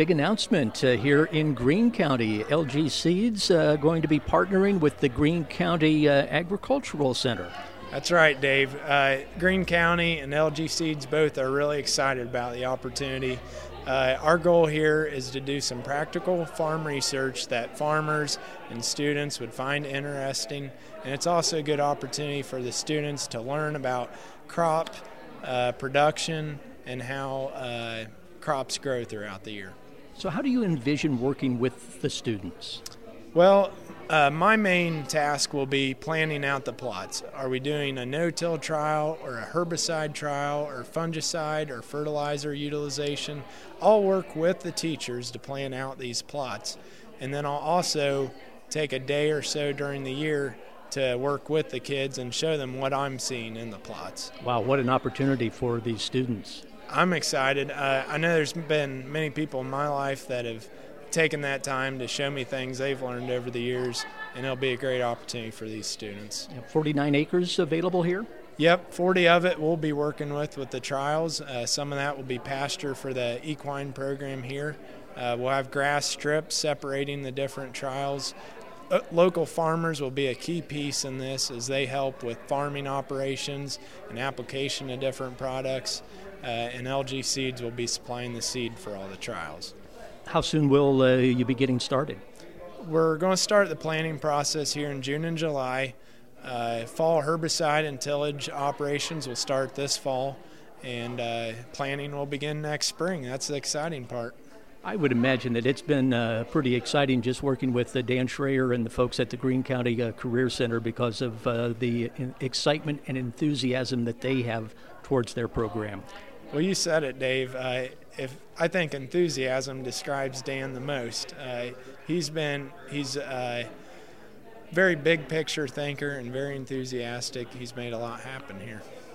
big announcement here in Greene County. LG Seeds going to be partnering with the Greene County Agricultural Center. That's right, Dave. Greene County and LG Seeds both are really excited about the opportunity. Our goal here is to do some practical farm research that farmers and students would find interesting, and it's also a good opportunity for the students to learn about crop production and how crops grow throughout the year. So how do you envision working with the students? Well, my main task will be planning out the plots. Are we doing a no-till trial or a herbicide trial or fungicide or fertilizer utilization? I'll work with the teachers to plan out these plots. And then I'll also take a day or so during the year to work with the kids and show them what I'm seeing in the plots. Wow, what an opportunity for these students. I'm excited. I know there's been many people in my life that have taken that time to show me things they've learned over the years, and it'll be a great opportunity for these students. 49 acres available here? Yep, 40 of it we'll be working with the trials. Some of that will be pasture for the equine program here. We'll have grass strips separating the different trials. Local farmers will be a key piece in this as they help with farming operations and application of different products, and LG Seeds will be supplying the seed for all the trials. How soon will you be getting started? We're going to start the planning process here in June and July. Fall herbicide and tillage operations will start this fall, and planning will begin next spring. That's the exciting part. I would imagine that it's been pretty exciting just working with Dan Schrayer and the folks at the Greene County Career Center because of the excitement and enthusiasm that they have towards their program. Well, you said it, Dave. I think enthusiasm describes Dan the most. He's a very big picture thinker and very enthusiastic. He's made a lot happen here.